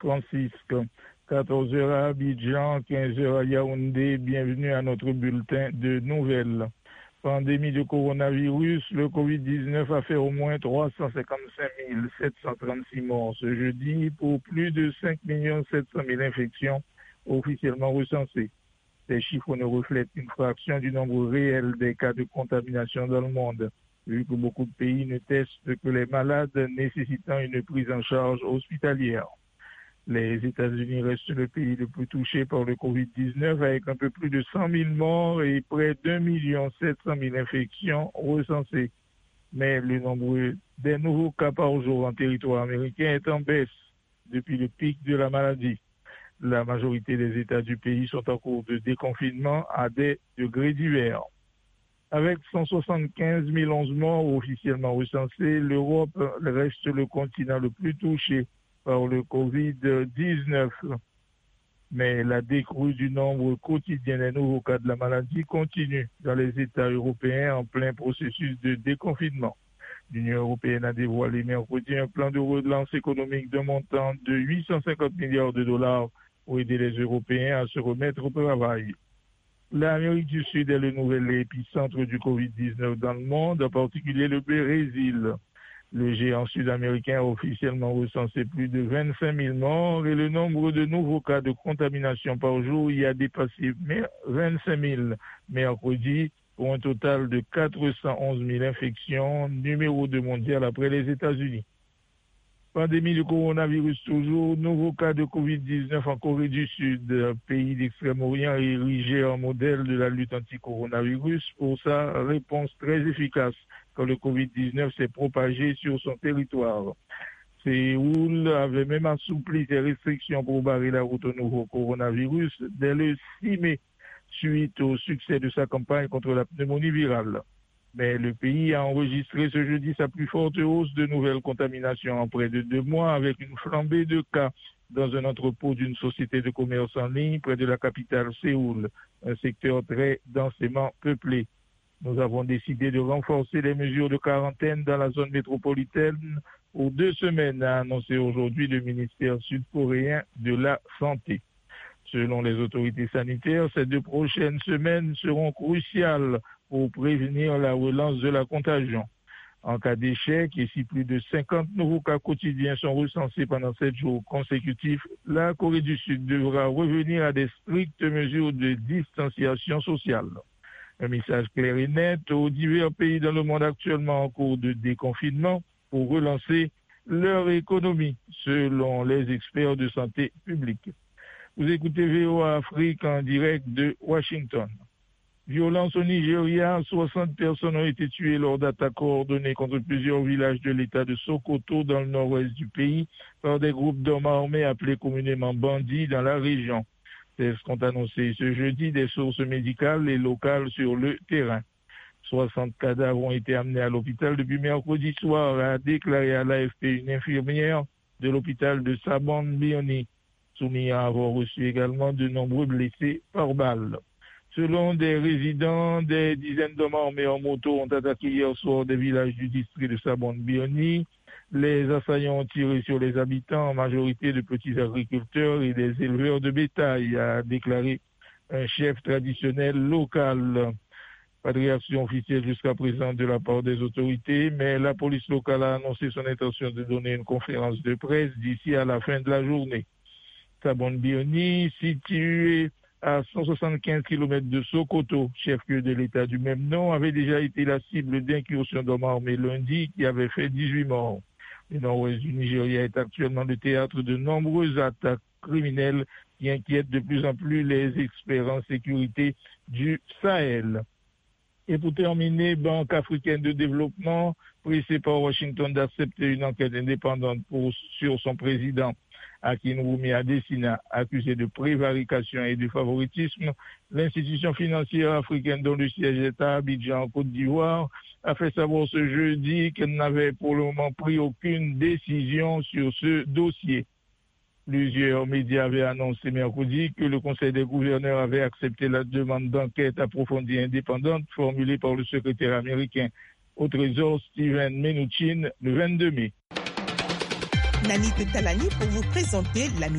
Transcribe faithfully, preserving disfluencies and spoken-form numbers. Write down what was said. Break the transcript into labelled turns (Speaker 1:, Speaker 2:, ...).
Speaker 1: Francisque. quatorze heures à Abidjan, quinze heures à Yaoundé. Bienvenue à notre bulletin de nouvelles. Pandémie de coronavirus, le covid dix-neuf a fait au moins trois cent cinquante-cinq mille sept cent trente-six morts ce jeudi pour plus de cinq millions sept cent mille infections officiellement recensées. Ces chiffres ne reflètent qu'une fraction du nombre réel des cas de contamination dans le monde, vu que beaucoup de pays ne testent que les malades nécessitant une prise en charge hospitalière. Les États-Unis restent le pays le plus touché par le covid dix-neuf avec un peu plus de cent mille morts et près d'un million sept cent mille infections recensées. Mais le nombre des nouveaux cas par jour en territoire américain est en baisse depuis le pic de la maladie. La majorité des États du pays sont en cours de déconfinement à des degrés divers. Avec cent soixante-quinze mille onze morts officiellement recensés, l'Europe reste le continent le plus touché par le covid dix-neuf. Mais la décrue du nombre quotidien des nouveaux cas de la maladie continue dans les États européens en plein processus de déconfinement. L'Union européenne a dévoilé mercredi un plan de relance économique d'un montant de huit cent cinquante milliards de dollars pour aider les Européens à se remettre au travail. L'Amérique du Sud est le nouvel épicentre du covid dix-neuf dans le monde, en particulier le Brésil. Le géant sud-américain a officiellement recensé plus de vingt-cinq mille morts et le nombre de nouveaux cas de contamination par jour y a dépassé vingt-cinq mille mercredi pour un total de quatre cent onze mille infections, numéro deux mondial après les États-Unis. Pandémie du coronavirus toujours, nouveau cas de covid dix-neuf en Corée du Sud, pays d'Extrême-Orient érigé en modèle de la lutte anti-coronavirus pour sa réponse très efficace quand le covid dix-neuf s'est propagé sur son territoire. Séoul avait même assoupli ses restrictions pour barrer la route au nouveau coronavirus dès le six mai, suite au succès de sa campagne contre la pneumonie virale. Mais le pays a enregistré ce jeudi sa plus forte hausse de nouvelles contaminations en près de deux mois avec une flambée de cas dans un entrepôt d'une société de commerce en ligne près de la capitale Séoul, un secteur très densément peuplé. Nous avons décidé de renforcer les mesures de quarantaine dans la zone métropolitaine pour deux semaines, a annoncé aujourd'hui le ministère sud-coréen de la Santé. Selon les autorités sanitaires, ces deux prochaines semaines seront cruciales pour prévenir la relance de la contagion. En cas d'échec, et si plus de cinquante nouveaux cas quotidiens sont recensés pendant sept jours consécutifs, la Corée du Sud devra revenir à des strictes mesures de distanciation sociale. Un message clair et net aux divers pays dans le monde actuellement en cours de déconfinement pour relancer leur économie, selon les experts de santé publique. Vous écoutez V O A Afrique en direct de Washington. Violence au Nigeria, soixante personnes ont été tuées lors d'attaques coordonnées contre plusieurs villages de l'État de Sokoto dans le nord-ouest du pays par des groupes d'hommes armés appelés communément bandits dans la région. C'est ce qu'ont annoncé ce jeudi des sources médicales et locales sur le terrain. soixante cadavres ont été amenés à l'hôpital depuis mercredi soir, a déclaré à l'A F P une infirmière de l'hôpital de Sabon Bioni, soumis à avoir reçu également de nombreux blessés par balles. Selon des résidents, des dizaines d'hommes armés en moto ont attaqué hier soir des villages du district de Sabon Bioni. Les assaillants ont tiré sur les habitants, en majorité de petits agriculteurs et des éleveurs de bétail, a déclaré un chef traditionnel local. Pas de réaction officielle jusqu'à présent de la part des autorités, mais la police locale a annoncé son intention de donner une conférence de presse d'ici à la fin de la journée. Sabon Bioni, situé à cent soixante-quinze kilomètres de Sokoto, chef-lieu de l'État du même nom, avait déjà été la cible d'incursions d'hommes armés lundi qui avaient fait dix-huit morts. Le nord-ouest du Nigeria est actuellement le théâtre de nombreuses attaques criminelles qui inquiètent de plus en plus les experts en sécurité du Sahel. Et pour terminer, Banque africaine de développement, pressée par Washington d'accepter une enquête indépendante pour, sur son président, Akinwumi Adesina, accusé de prévarication et de favoritisme, l'institution financière africaine dont le siège est à Abidjan en Côte d'Ivoire a fait savoir ce jeudi qu'elle n'avait pour le moment pris aucune décision sur ce dossier. Plusieurs médias avaient annoncé mercredi que le Conseil des gouverneurs avait accepté la demande d'enquête approfondie et indépendante formulée par le secrétaire américain au Trésor Steven Mnuchin le vingt-deux mai.
Speaker 2: Nanit Talani pour vous présenter la